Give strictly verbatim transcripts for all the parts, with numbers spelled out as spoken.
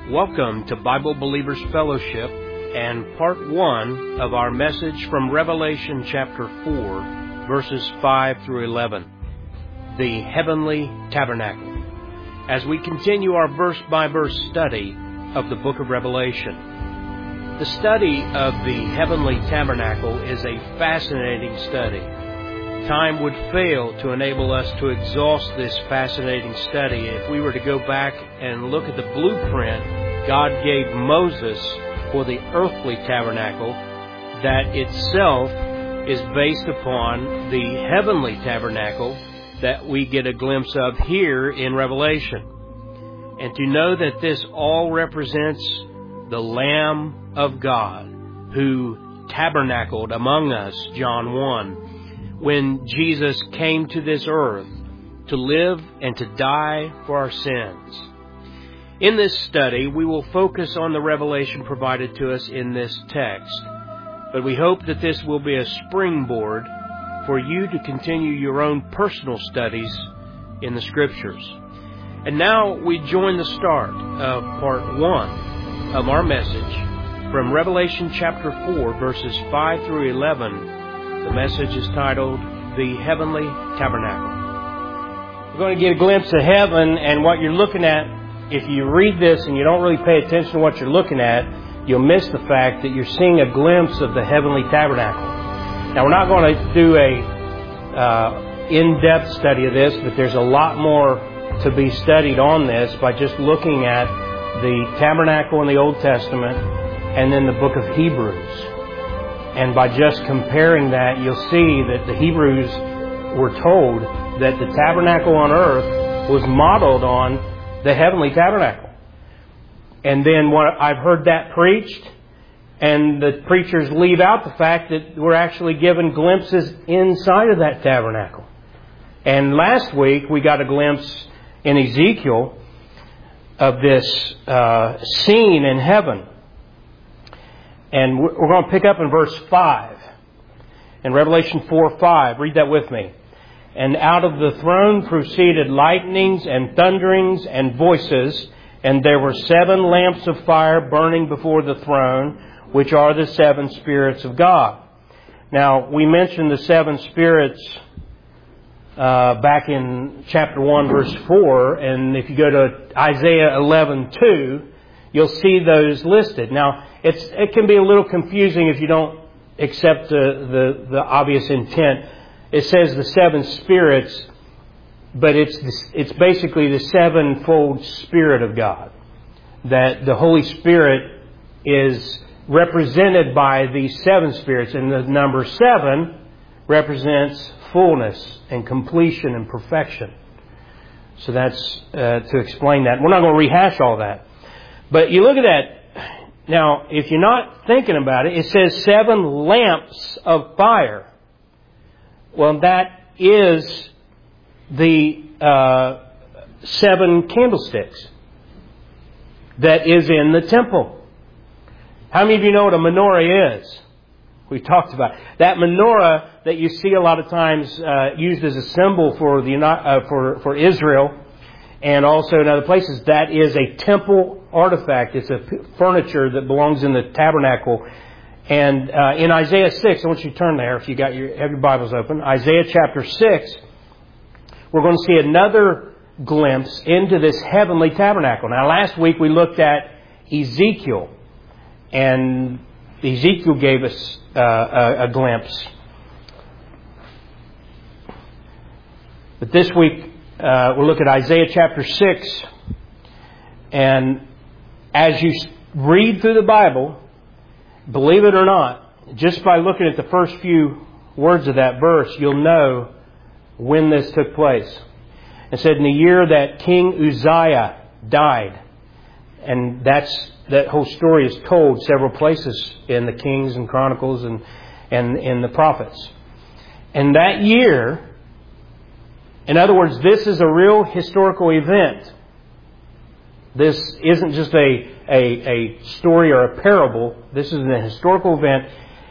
Welcome to Bible Believers Fellowship and part one of our message from Revelation chapter four, verses five through eleven, the Heavenly Tabernacle, as we continue our verse-by-verse study of the book of Revelation. The study of the Heavenly Tabernacle is a fascinating study. Time would fail to enable us to exhaust this fascinating study if we were to go back and look at the blueprint God gave Moses for the earthly tabernacle that itself is based upon the heavenly tabernacle that we get a glimpse of here in Revelation. And to know that this all represents the Lamb of God who tabernacled among us, John one, when Jesus came to this earth to live and to die for our sins. In this study, we will focus on the revelation provided to us in this text, but we hope that this will be a springboard for you to continue your own personal studies in the Scriptures. And now we join the start of part one of our message from Revelation chapter four, verses five through eleven. The message is titled, The Heavenly Tabernacle. We're going to get a glimpse of heaven, and what you're looking at, if you read this and you don't really pay attention to what you're looking at, you'll miss the fact that you're seeing a glimpse of the Heavenly Tabernacle. Now, we're not going to do a uh, in-depth study of this, but there's a lot more to be studied on this by just looking at the tabernacle in the Old Testament and then the book of Hebrews. And by just comparing that, you'll see that the Hebrews were told that the tabernacle on earth was modeled on the heavenly tabernacle. And then what I've heard that preached, and the preachers leave out the fact that we're actually given glimpses inside of that tabernacle. And last week we got a glimpse in Ezekiel of this uh, scene in heaven. And we're going to pick up in verse five. In Revelation four five. Read that with me. And out of the throne proceeded lightnings and thunderings and voices, and there were seven lamps of fire burning before the throne, which are the seven spirits of God. Now, we mentioned the seven spirits uh, back in chapter one, verse four, and if you go to Isaiah eleven two, you'll see those listed. Now, it's, it can be a little confusing if you don't accept the, the, the obvious intent. It says the seven spirits, but it's it's basically the sevenfold Spirit of God. That the Holy Spirit is represented by these seven spirits, and the number seven represents fullness and completion and perfection. So that's uh, to explain that. We're not going to rehash all that. But you look at that. Now, if you're not thinking about it, it says seven lamps of fire. Well, that is the uh, seven candlesticks that is in the temple. How many of you know what a menorah is? We talked about it. That menorah that you see a lot of times uh, used as a symbol for the uh, for for Israel, and also in other places, that is a temple artifact. It's a p- furniture that belongs in the tabernacle. And uh, in Isaiah six, I want you to turn there if you got your have your Bibles open. Isaiah chapter six, we're going to see another glimpse into this heavenly tabernacle. Now, last week we looked at Ezekiel, and Ezekiel gave us uh, a, a glimpse. But this week uh, we'll look at Isaiah chapter six, and as you read through the Bible, believe it or not, just by looking at the first few words of that verse, you'll know when this took place. It said in the year that King Uzziah died. And that's that whole story is told several places in the Kings and Chronicles and, and in the prophets. And that year, in other words, this is a real historical event. This isn't just a, a, a story or a parable. This is a historical event.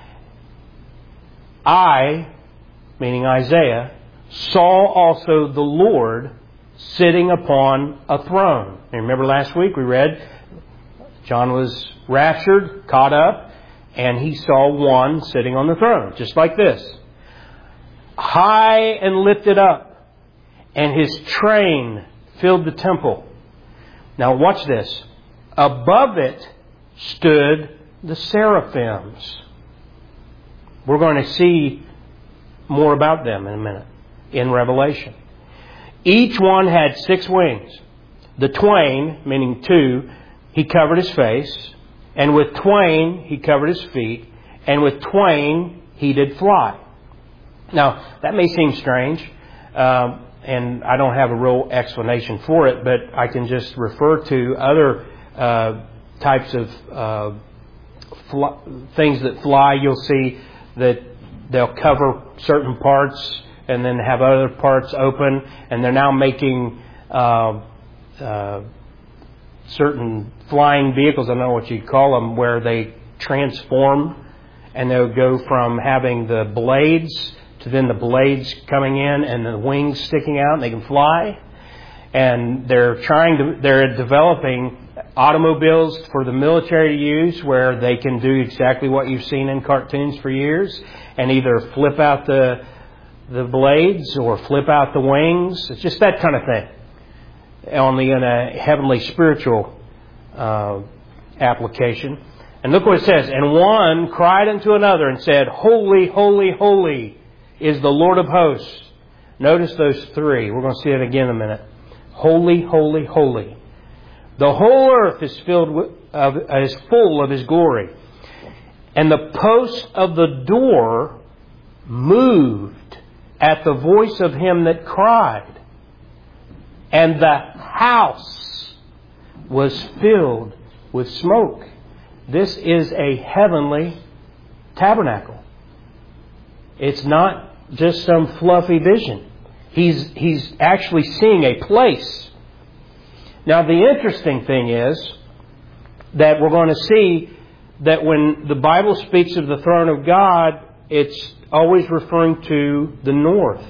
I, meaning Isaiah, saw also the Lord sitting upon a throne. And remember last week we read John was raptured, caught up, and he saw one sitting on the throne, just like this. High and lifted up, and his train filled the temple. Now watch this. Above it stood the seraphims. We're going to see more about them in a minute in Revelation. Each one had six wings. The twain, meaning two, he covered his face. And with twain, he covered his feet. And with twain, he did fly. Now, that may seem strange. Um, and I don't have a real explanation for it. But I can just refer to other uh, types of uh, fly, things that fly. You'll see that they'll cover certain parts and then have other parts open. And they're now making Uh, uh, certain flying vehicles, I don't know what you'd call them, where they transform and they'll go from having the blades to then the blades coming in and the wings sticking out and they can fly. And they're trying to, they're developing automobiles for the military to use where they can do exactly what you've seen in cartoons for years and either flip out the, the blades or flip out the wings. It's just that kind of thing. Only in a heavenly spiritual uh, application. And look what it says. And one cried unto another and said, Holy, holy, holy is the Lord of hosts. Notice those three. We're going to see it again in a minute. Holy, holy, holy. The whole earth is filled with, of, is full of His glory. And the posts of the door moved at the voice of him that cried. And the house was filled with smoke. This is a heavenly tabernacle. It's not just some fluffy vision. He's, he's actually seeing a place. Now the interesting thing is that we're going to see that when the Bible speaks of the throne of God, it's always referring to the north.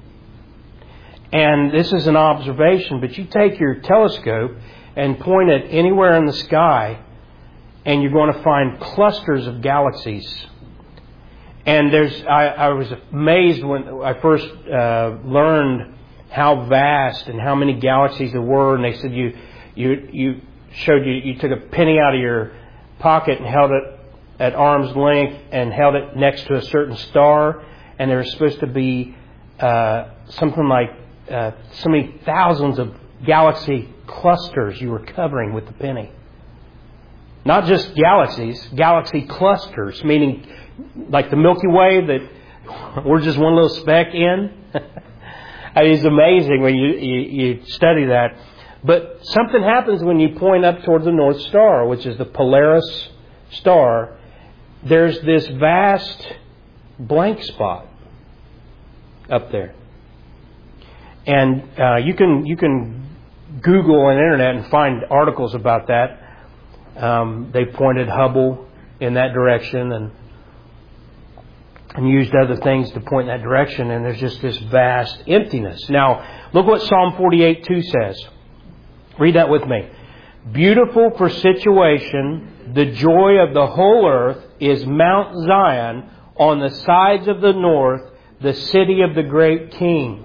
And this is an observation, but you take your telescope and point it anywhere in the sky, and you're going to find clusters of galaxies. And there's, I, I was amazed when I first uh, learned how vast and how many galaxies there were. And they said you, you, you showed you, you took a penny out of your pocket and held it at arm's length and held it next to a certain star, and there was supposed to be uh, something like Uh, so many thousands of galaxy clusters you were covering with the penny. Not just galaxies, galaxy clusters, meaning like the Milky Way that we're just one little speck in. I mean, it's amazing when you, you, you study that. But something happens when you point up towards the North Star, which is the Polaris star. There's this vast blank spot up there. And uh, you can you can Google on the internet and find articles about that. Um, they pointed Hubble in that direction and and used other things to point in that direction. And there's just this vast emptiness. Now, look what Psalm forty-eight two says. Read that with me. Beautiful for situation, the joy of the whole earth is Mount Zion on the sides of the north, the city of the great King.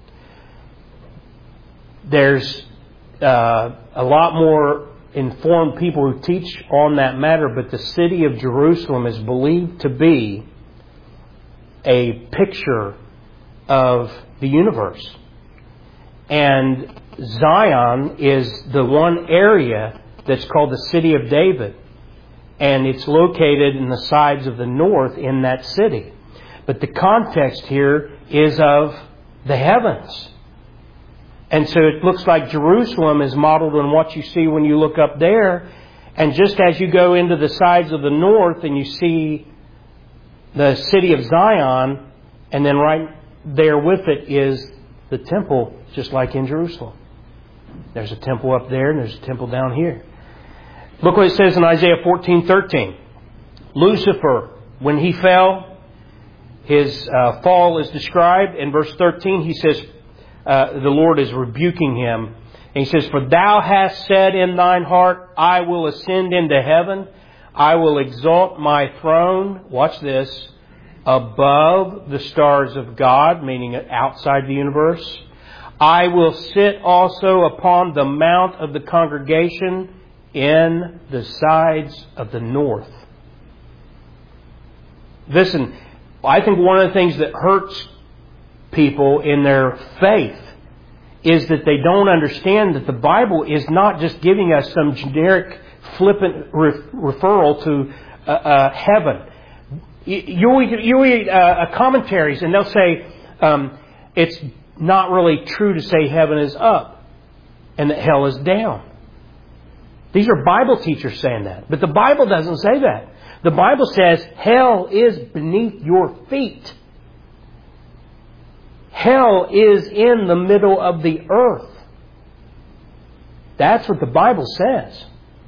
There's uh, a lot more informed people who teach on that matter, but the city of Jerusalem is believed to be a picture of the universe. And Zion is the one area that's called the city of David. And it's located in the sides of the north in that city. But the context here is of the heavens. And so it looks like Jerusalem is modeled on what you see when you look up there. And just as you go into the sides of the north and you see the city of Zion, and then right there with it is the temple, just like in Jerusalem. There's a temple up there and there's a temple down here. Look what it says in Isaiah fourteen thirteen. Lucifer, when he fell, his uh, fall is described. In verse thirteen, he says, Uh, the Lord is rebuking him. And he says, "For thou hast said in thine heart, I will ascend into heaven. I will exalt my throne," watch this, "above the stars of God," meaning outside the universe. "I will sit also upon the mount of the congregation in the sides of the north." Listen, I think one of the things that hurts people in their faith is that they don't understand that the Bible is not just giving us some generic, flippant re- referral to uh, uh, heaven. You, you, you read uh, commentaries and they'll say um, it's not really true to say heaven is up and that hell is down. These are Bible teachers saying that. But the Bible doesn't say that. The Bible says hell is beneath your feet. Hell is in the middle of the earth. That's what the Bible says.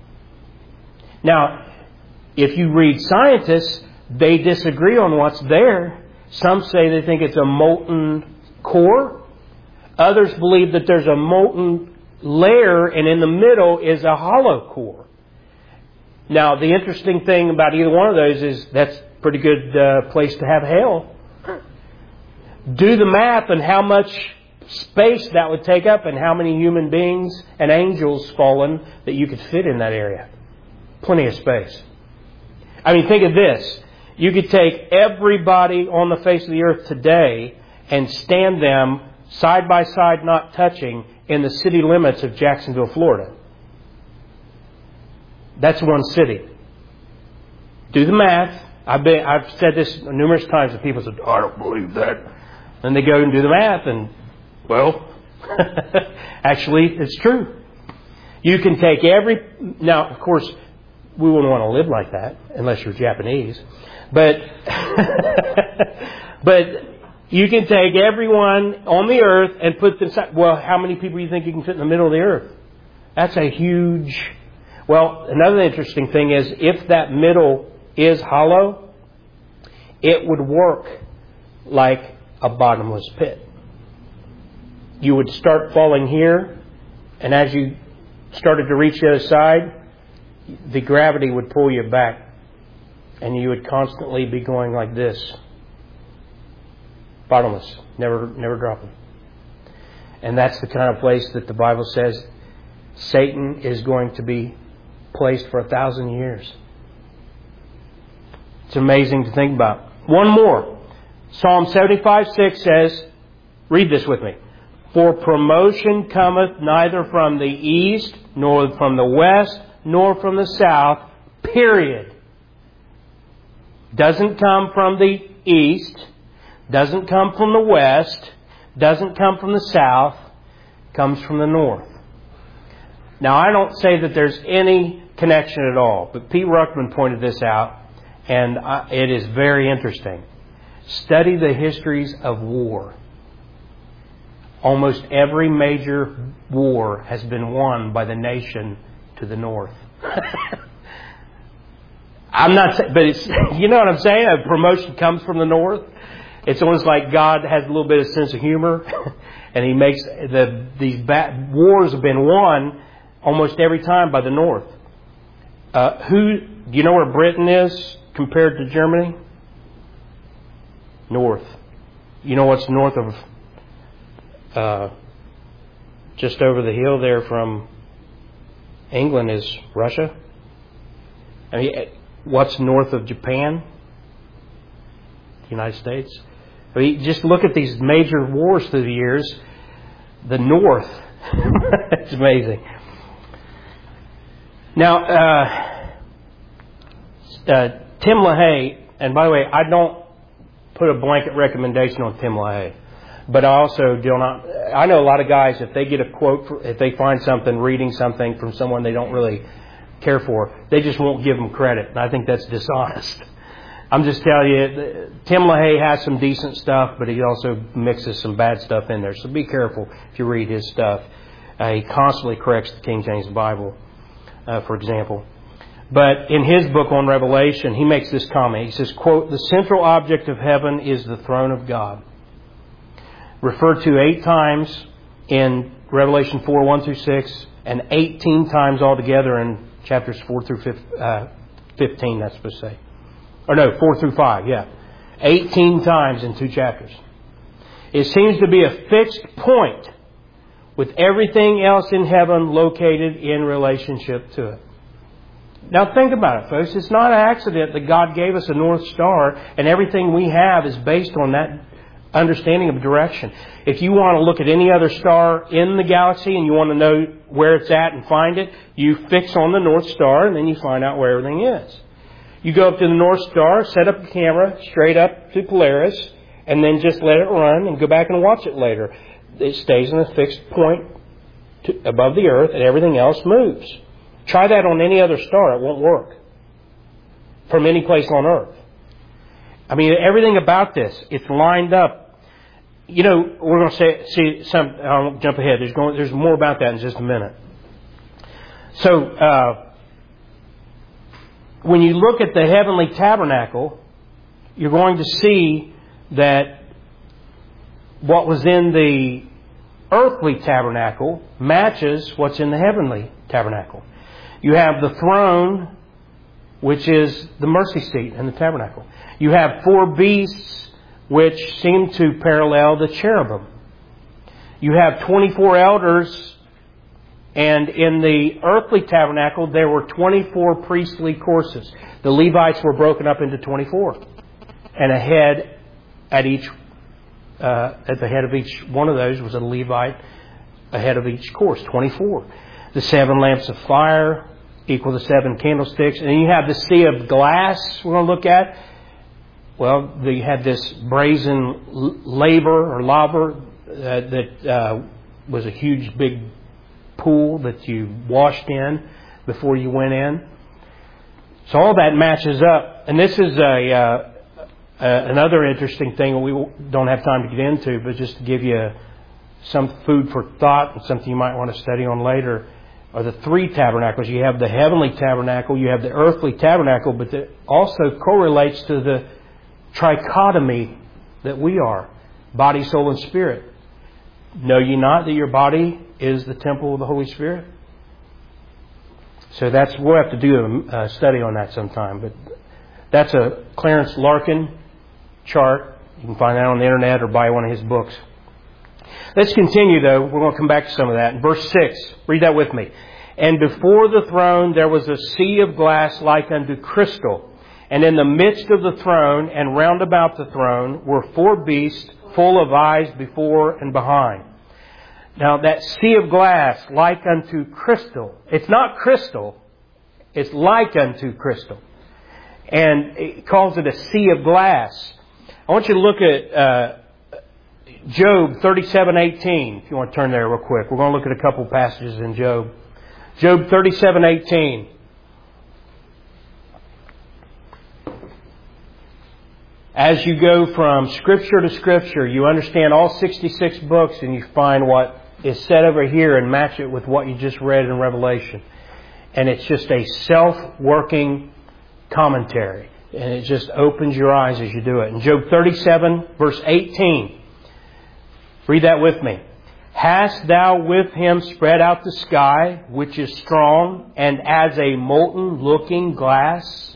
Now, if you read scientists, they disagree on what's there. Some say they think it's a molten core. Others believe that there's a molten layer and in the middle is a hollow core. Now, the interesting thing about either one of those is that's a pretty good uh, place to have hell. Do the math on how much space that would take up and how many human beings and angels fallen that you could fit in that area. Plenty of space. I mean, think of this. You could take everybody on the face of the earth today and stand them side by side, not touching, in the city limits of Jacksonville, Florida. That's one city. Do the math. I've been, I've said this numerous times and people said, "Oh, I don't believe that." And they go and do the math and, well, actually, it's true. You can take every... Now, of course, we wouldn't want to live like that unless you're Japanese. But, but you can take everyone on the earth and put them... Well, how many people do you think you can fit in the middle of the earth? That's a huge... Well, another interesting thing is if that middle is hollow, it would work like a bottomless pit. You would start falling here, and as you started to reach the other side, the gravity would pull you back, and you would constantly be going like this. Bottomless, never, never dropping. And that's the kind of place that the Bible says Satan is going to be placed for a thousand years. It's amazing to think about. One more. Psalm seventy-five six says, read this with me. "For promotion cometh neither from the east, nor from the west, nor from the south." Period. Doesn't come from the east, doesn't come from the west, doesn't come from the south, comes from the north. Now, I don't say that there's any connection at all, but Pete Ruckman pointed this out, and I, it is very interesting. Study the histories of war. Almost every major war has been won by the nation to the north. I'm not saying, but it's, you know what I'm saying? A promotion comes from the north. It's almost like God has a little bit of sense of humor, and He makes the these bad, wars have been won almost every time by the north. Uh, who do you know where Britain is compared to Germany? North. You know what's north of, uh, just over the hill there from England is Russia. I mean, what's north of Japan? The United States. I mean, just look at these major wars through the years. The north. It's amazing. Now, uh, uh, Tim LaHaye, and by the way, I don't put a blanket recommendation on Tim LaHaye, but I also do not. I know a lot of guys, if they get a quote, for, if they find something, reading something from someone they don't really care for, they just won't give them credit, and I think that's dishonest. I'm just telling you, Tim LaHaye has some decent stuff, but he also mixes some bad stuff in there. So be careful if you read his stuff. Uh, he constantly corrects the King James Bible, uh, for example. But in his book on Revelation, he makes this comment. He says, quote, "The central object of heaven is the throne of God." Referred to eight times in Revelation four, one through six, and eighteen times altogether in chapters four through fifteen, that's supposed to say. Or no, four through five, yeah. eighteen times in two chapters. It seems to be a fixed point with everything else in heaven located in relationship to it. Now think about it, folks. It's not an accident that God gave us a North Star and everything we have is based on that understanding of direction. If you want to look at any other star in the galaxy and you want to know where it's at and find it, you fix on the North Star and then you find out where everything is. You go up to the North Star, set up a camera straight up to Polaris, and then just let it run and go back and watch it later. It stays in a fixed point to, above the Earth and everything else moves. Try that on any other star. It won't work. From any place on Earth. I mean, everything about this, it's lined up. You know, we're going to say, see some, I won't jump ahead. There's going, there's more about that in just a minute. So, uh, when you look at the heavenly tabernacle, you're going to see that what was in the earthly tabernacle matches what's in the heavenly tabernacle. You have the throne, which is the mercy seat in the tabernacle. You have four beasts, which seem to parallel the cherubim. You have twenty-four elders, and in the earthly tabernacle, there were twenty-four priestly courses. The Levites were broken up into twenty-four. And a head at each, uh, at the head of each one of those was a Levite ahead of each course, twenty-four. The seven lamps of fire equal the seven candlesticks. And then you have the sea of glass we're going to look at. Well, you had this brazen laver or laver uh, that uh, was a huge big pool that you washed in before you went in. So all that matches up. And this is a uh, uh, another interesting thing we don't have time to get into, but just to give you some food for thought and something you might want to study on later, are the three tabernacles. You have the heavenly tabernacle, you have the earthly tabernacle, but that also correlates to the trichotomy that we are, body, soul, and spirit. Know ye not that your body is the temple of the Holy Spirit? So that's, we'll have to do a study on that sometime. But that's a Clarence Larkin chart. You can find that on the internet or buy one of his books. Let's continue though. We're going to come back to some of that. In verse six, read that with me. And before the throne there was a sea of glass like unto crystal. And in the midst of the throne and round about the throne were four beasts full of eyes before and behind. Now that sea of glass like unto crystal. It's not crystal. It's like unto crystal. And it calls it a sea of glass. I want you to look at uh, Job thirty-seven eighteen. If you want to turn there real quick. We're going to look at a couple passages in Job. Job thirty-seven eighteen. As you go from Scripture to Scripture, you understand all sixty-six books and you find what is said over here and match it with what you just read in Revelation. And it's just a self-working commentary. And it just opens your eyes as you do it. In Job thirty-seven, verse eighteen. Read that with me. Hast thou with him spread out the sky, which is strong, and as a molten looking glass?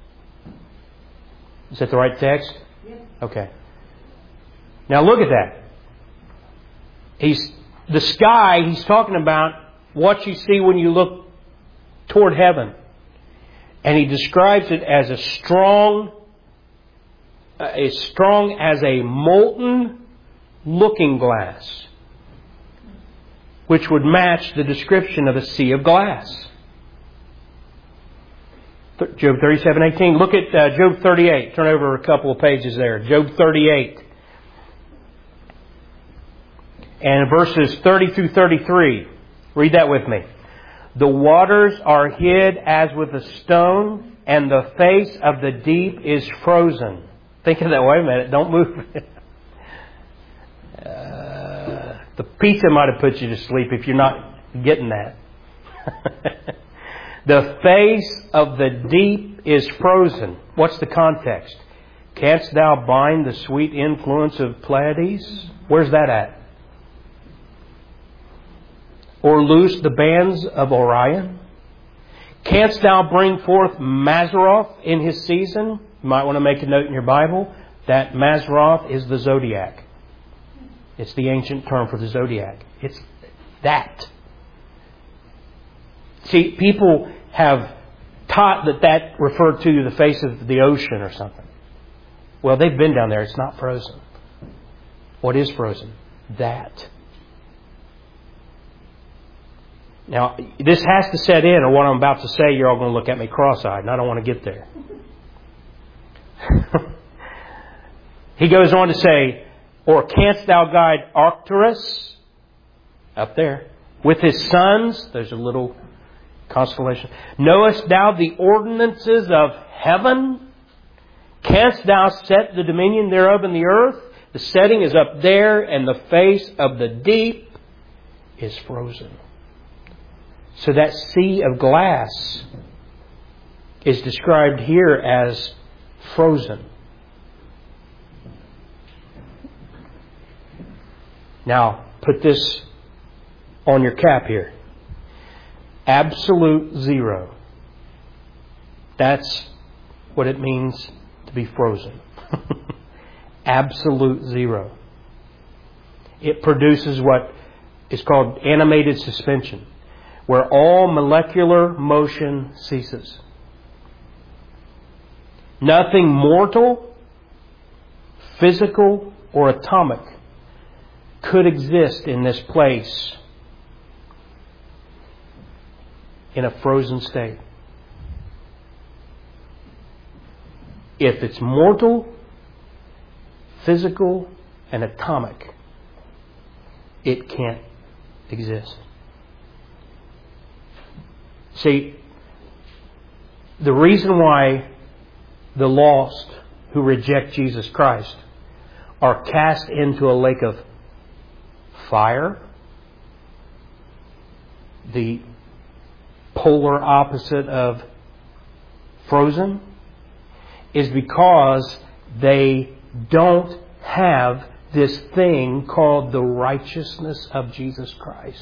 Is that the right text? Yes. Okay. Now look at that. He's the sky, he's talking about what you see when you look toward heaven. And he describes it as a strong, as strong as a molten looking glass, which would match the description of a sea of glass. Job thirty-seven eighteen. Look at uh, Job thirty-eight. Turn over a couple of pages there. Job thirty-eight. And verses thirty through thirty-three. Read that with me. The waters are hid as with a stone, and the face of the deep is frozen. Think of that. Wait a minute. Don't move. uh, the pizza might have put you to sleep if you're not getting that. The face of the deep is frozen. What's the context? Canst thou bind the sweet influence of Pleiades? Where's that at? or loose the bands of Orion? Canst thou bring forth Mazzaroth in his season? You might want to make a note in your Bible that Mazzaroth is the zodiac. It's the ancient term for the zodiac. It's that. See, people have taught that that referred to the face of the ocean or something. Well, they've been down there. It's not frozen. What is frozen? That. Now, this has to set in, or what I'm about to say, you're all going to look at me cross-eyed, and I don't want to get there. He goes on to say, or canst thou guide Arcturus, up there, with his sons? There's a little constellation. Knowest thou the ordinances of heaven? Canst thou set the dominion thereof in the earth? The setting is up there, and the face of the deep is frozen. So that sea of glass is described here as frozen. Now, put this on your cap here. Absolute zero. That's what it means to be frozen. Absolute zero. It produces what is called animated suspension, where all molecular motion ceases. Nothing mortal, physical, or atomic could exist in this place in a frozen state. If it's mortal, physical, and atomic, it can't exist. See, the reason why the lost who reject Jesus Christ are cast into a lake of fire, the polar opposite of frozen, is because they don't have this thing called the righteousness of Jesus Christ.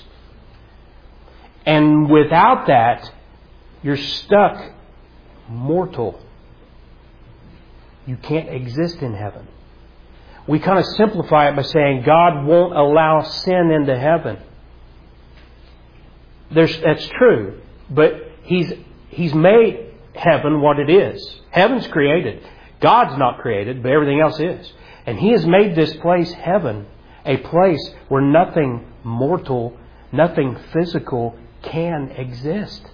And without that, you're stuck mortal. You can't exist in heaven. We kind of simplify it by saying God won't allow sin into heaven. There's, that's true. But He's He's made heaven what it is. Heaven's created. God's not created, but everything else is. And He has made this place heaven, a place where nothing mortal, nothing physical can exist.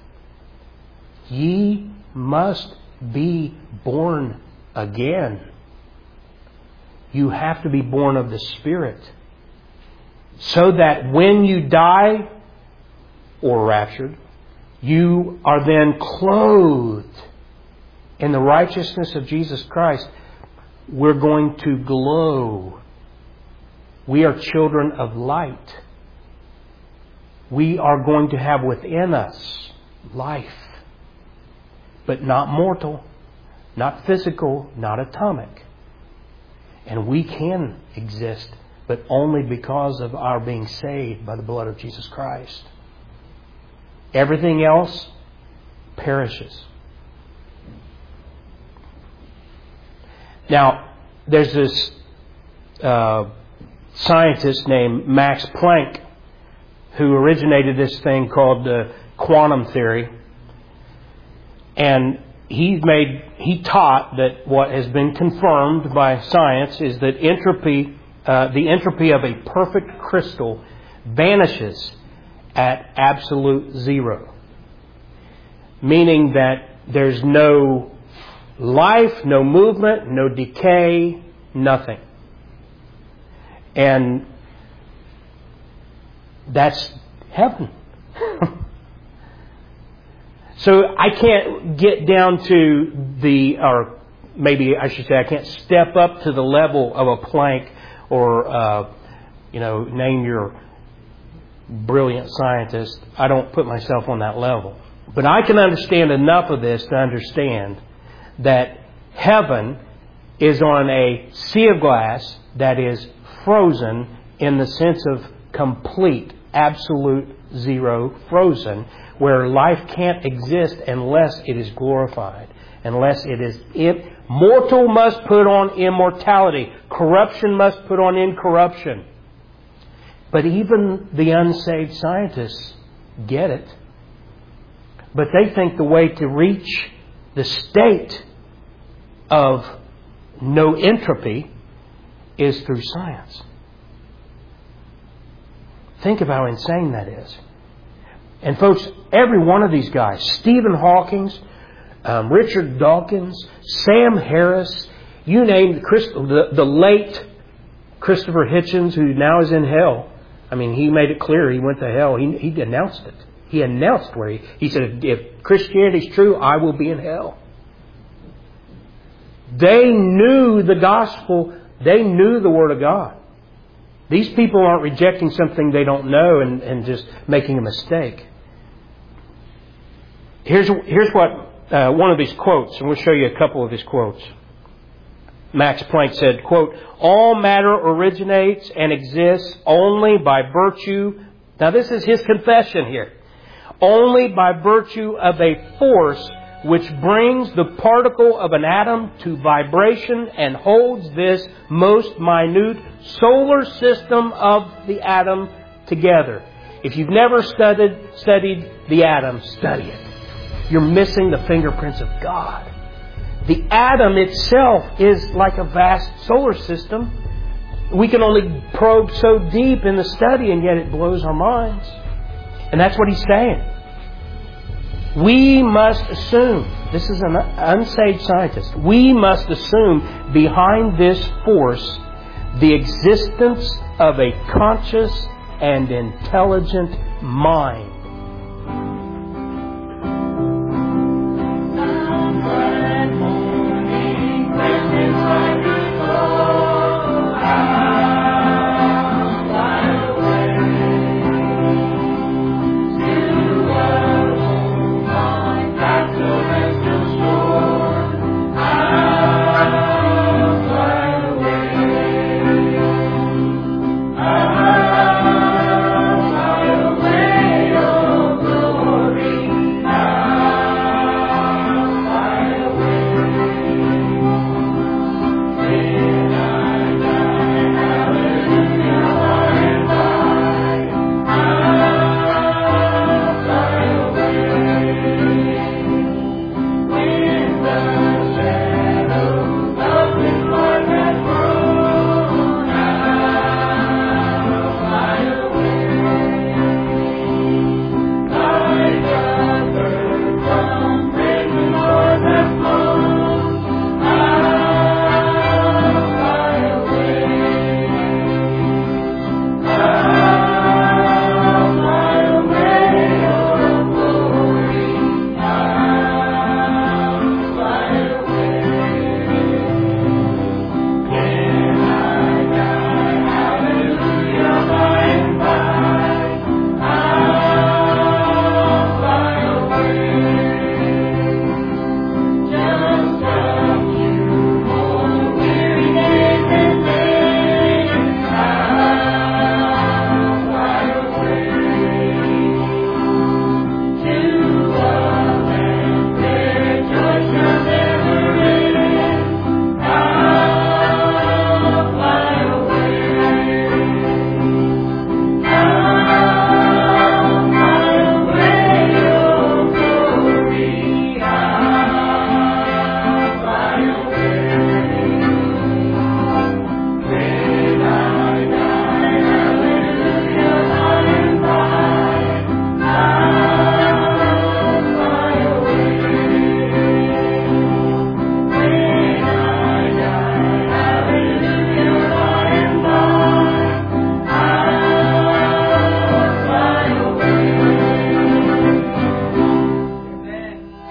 Ye must be born again. You have to be born of the Spirit, so that when you die or raptured, you are then clothed in the righteousness of Jesus Christ. We're going to glow. We are children of light. We are going to have within us life, but not mortal, not physical, not atomic. And we can exist, but only because of our being saved by the blood of Jesus Christ. Everything else perishes. Now, there's this uh, scientist named Max Planck who originated this thing called the quantum theory. And He made he taught that what has been confirmed by science is that entropy, uh, the entropy of a perfect crystal, vanishes at absolute zero, meaning that there's no life, no movement, no decay, nothing, and that's heaven. So I can't get down to the, or maybe I should say I can't step up to the level of a Planck or, uh, you know, name your brilliant scientist. I don't put myself on that level. But I can understand enough of this to understand that heaven is on a sea of glass that is frozen in the sense of complete, absolute zero, frozen, where life can't exist unless it is glorified, unless it is it. Mortal must put on immortality. Corruption must put on incorruption. But even the unsaved scientists get it. But they think the way to reach the state of no entropy is through science. Think of how insane that is. And folks, every one of these guys, Stephen Hawking, um, Richard Dawkins, Sam Harris, you name Chris, the, the late Christopher Hitchens, who now is in hell. I mean, he made it clear he went to hell. He, he announced it. He announced where he, he said, if Christianity is true, I will be in hell. They knew the gospel. They knew the Word of God. These people aren't rejecting something they don't know and, and just making a mistake. Here's, here's what uh, one of these quotes, and we'll show you a couple of his quotes. Max Planck said, quote, all matter originates and exists only by virtue, now this is his confession here, only by virtue of a force which brings the particle of an atom to vibration and holds this most minute solar system of the atom together. If you've never studied, studied the atom, study it. You're missing the fingerprints of God. The atom itself is like a vast solar system. We can only probe so deep in the study, and yet it blows our minds. And that's what he's saying. We must assume, this is an unsaved scientist, we must assume behind this force the existence of a conscious and intelligent mind